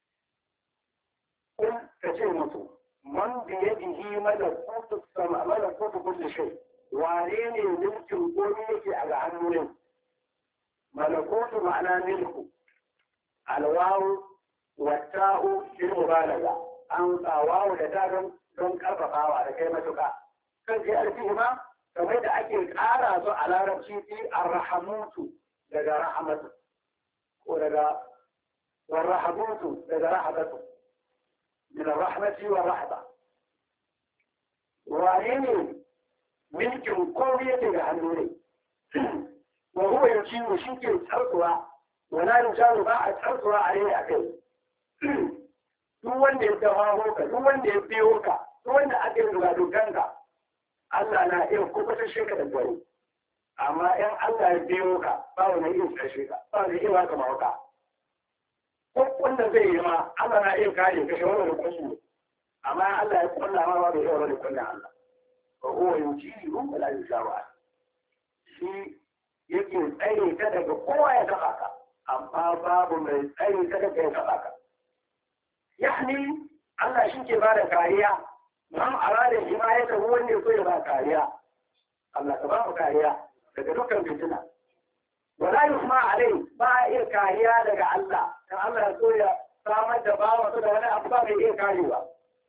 Speaker 1: قل كلمة من بيده ملكوت السماء ملكوت كل شيء wane ne mulkin gobe yake a ga hannun malakutu ma'ana milku alwawu watta'u lil mubalaga an tsawawu da ta don karfafawa da kai matuka kan ji alfihima kamar da ake ƙara su a larabci fi arhamutu daga rahamatu ko daga warrahamutu daga rahabatu min rahmati wa rahba wane ne milkin komai yake ga hannu ne wa huwa yusiru shi ke tsarkuwa wala yusaru ba a tsarkuwa a rai a kai duk wanda ya dawo ka duk wanda ya biyo ka duk wanda aka yi zuwa dokanka Allah na iya kubutar shi ka da gari amma in Allah ya biyo ka ba wani iya tsarshe ka ba wani iya waka mawaka ko wanda zai yi ma Allah na iya kare ka shi wani rukunni amma Allah ya kulla ma ba da iya wani rukunnin Allah وهو يجير ولا يجار عنه shi yake tsare ka daga kowa ya taɓa ka amma babu mai tsare ka daga ya taɓa ka yani Allah shi ke bada kariya man arada himayata wanda so ya ba kariya Allah ka ba mu kariya daga dukkan fitina wala yusma alai ba iya kariya daga Allah dan Allah ya so ya samar da bawa da wani abu ba mai iya karewa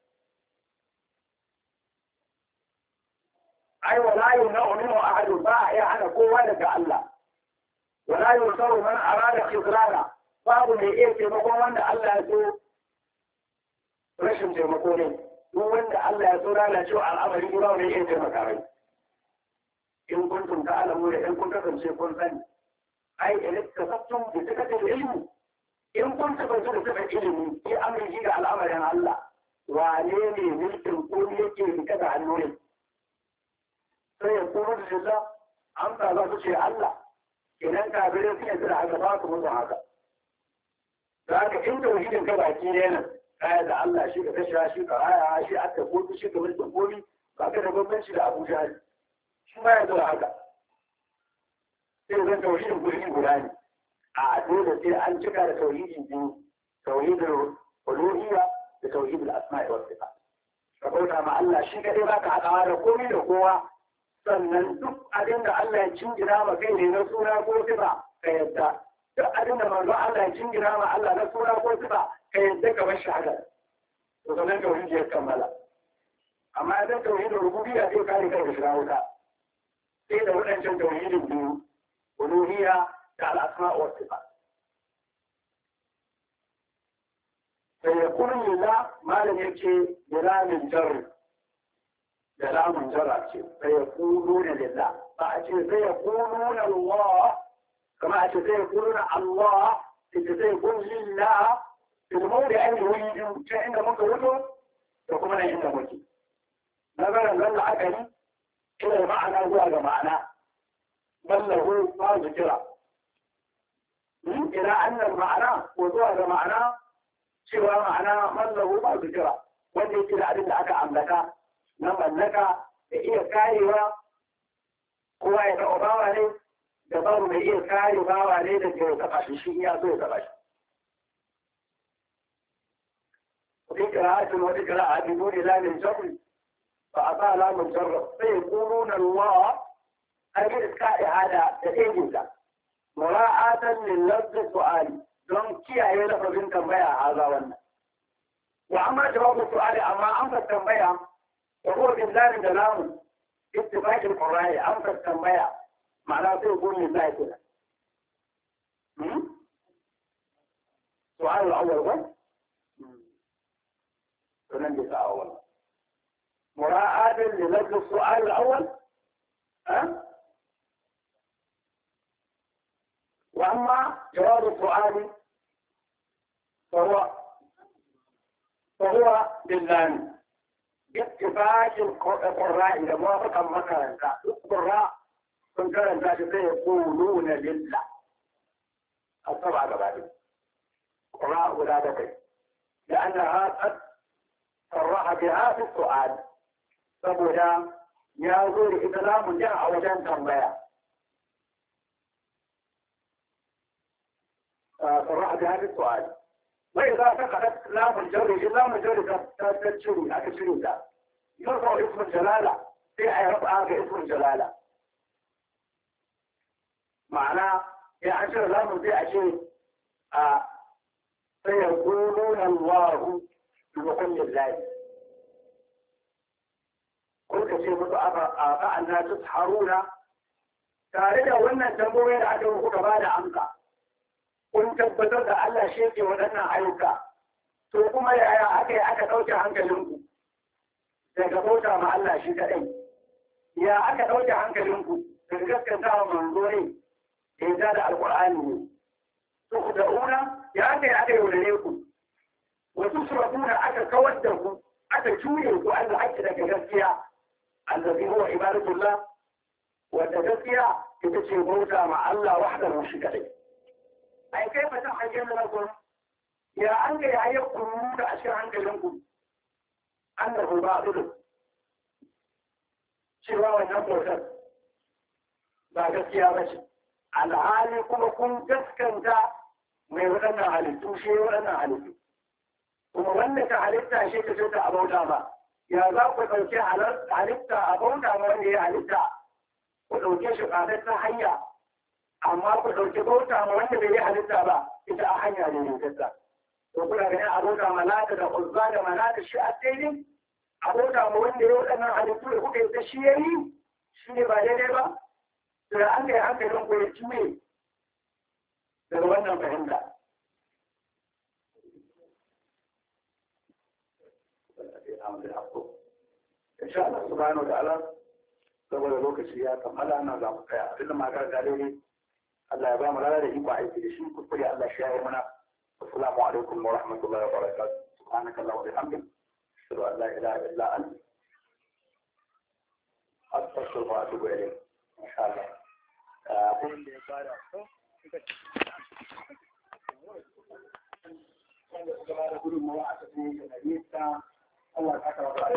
Speaker 1: أي ولا يمنع منه أحد باع يعني قوة لك الله ولا ينصر من أراد خذلانا بعض من إيه تيمكون وأن الله يسوء رشم تيمكونين وأن الله يسوء لا شو على الأمر يقول من إيه تيمكارين إن كنتم تعلمون إن كنتم تمسكون فن أي إن اكتسبتم بثقة العلم إن كنتم an taɓa da taɓa ilimi sai an rigi ga al'amarin Allah wane ne mulkin ko yake rike da hannu ne sai ya kuma da lillah amsa za su ce Allah idan kafirai sun yadda da haka ba su mutu haka da haka in tauhidin ka baki ne nan kaya da Allah shi ka tashi shi ka raya shi aka kofi shi ka mulkin komi ba ka da bambanci da Abu Jahal shi ma ya da haka sai zan tauhidin gurbi guda ne a dole sai an cika da tauhidin biyu tauhidin uluhiyya da tauhidin asma'i was sifat ka bauta ma Allah shi kadai baka hadawa da komai da kowa sannan duk abin da Allah ya cingina ma kai ne na suna ko sifa ka yadda duk abin da manzo Allah ya cingina ma Allah na suna ko sifa ka yadda ka bar shahada to sannan tauhidi ya kammala amma idan tauhidin rububiyya zai kare kai da shiga wuta sai da waɗancan tauhidin biyu uluhiyya da al-asma' wa sifat sai ya kullu lillah malam yake bila min jarr da lamun jarra ce sai ya kuluna lillah ba a ce sai ya kuluna Allah kama a ce sai ya kuluna Allah ita sai kun lillah fil mawdi'ain wuri ta inda muka wuto da kuma nan inda muke nazarin nan la'akari ila ma'ana zuwa ga ma'ana ballahu ma zikira ila annal ma'ana ko zuwa ga ma'ana cewa ma'ana mallahu ma zikira wanda yake da abin da aka ambata na mallaka da iya karewa kowa ya taɓa bawa ne da babu mai iya kare bawa ne da ke taɓa shi shi iya so ya taɓa shi. Wata kira'atin wata kira'a bi dole lamin jarri ba a sa lamin jarra sai kuru na ruwa an yi iska ihada da ɗejinta. Mura'atan lillazzi su'ali don kiyaye lafazin tambaya a haza wannan. Wa amma jawabu su'ali amma an fa tambaya وهو بالله دلام اتفاق القرآن أمر التنبيع معناته يقول لله كده السؤال الأول بس فننجز أول مراعاة لنجل السؤال الأول أه؟ وأما جواب السؤال فهو فهو بالله اتفاق القراء إذا موافقا مثلا القراء كنت يقولون لله السبعة بعد قراء ولادتين لأنها قد صرح بها في السؤال فبدا يزور إسلام جاء وجن تنبيا صرح بها في السؤال وإذا فقدت لام الجر لام الجر تشري أكشري ذا يرفع اسم الجلالة في يرفع اسم الجلالة معناه يا عشر لام في عشر آه فيقولون الله بكل الله قل كثير أبا الناس تسحرون تاريخ وإن تنبوين عدو كبار عنك kun tabbatar da Allah shi ke waɗannan ayyuka, to kuma yaya aka yi aka ɗauke hankalinku daga bauta ma Allah shi kaɗai, ya aka ɗauke hankalinku daga gaskanta wa manzo ne da ya da alƙur'ani ne, to ku da una ya aka yi aka yi wadane ku, wasu surakuna aka kawar da ku, aka cuye ku Allah haƙƙi daga gaskiya, allazi huwa ibadatullah, wadda gaskiya ita ce bauta ma Allah wahdahu shi kaɗai. أي كيف تحجم لكم يا أنك يا يقولون أشياء عنك لكم أنه باطل سوى ونقول بعد السيارة العالي كما كنت تسكنت من ودنا عليك شيء ودنا عليك kuma wanda ka halitta shi ka so ta abauta ba ya za ku ɗauki halitta abauta ma wanda ya halitta ku ɗauke shi ƙadar ta hanya amma ku ɗauki bauta ma wanda bai yi halitta ba ita a hanya ne mai gaza to kuna ganin abauta ma lata da uzza da manata shi a daidai abauta ma wanda ya waɗannan halittu da kuka yi ta shi ya yi shi ne ba daidai ba to da an ga hankalin ku ya juye daga wannan fahimta insha Allah subhanahu wa ta'ala saboda lokaci ya kammala ana za mu tsaya abin da magana da dai Allah ya ba mu rana da iko aiki da shi kuskure Allah shi ya yi mana assalamu alaikum wa rahmatullahi wa barakatuh subhanaka allahumma wa bihamdika ashhadu an la ilaha illa anta astaghfiruka wa atubu ilayk insha Allah abin da ya fara to wanda suka bada gudunmawa a cikin kanarista Allah ta kawo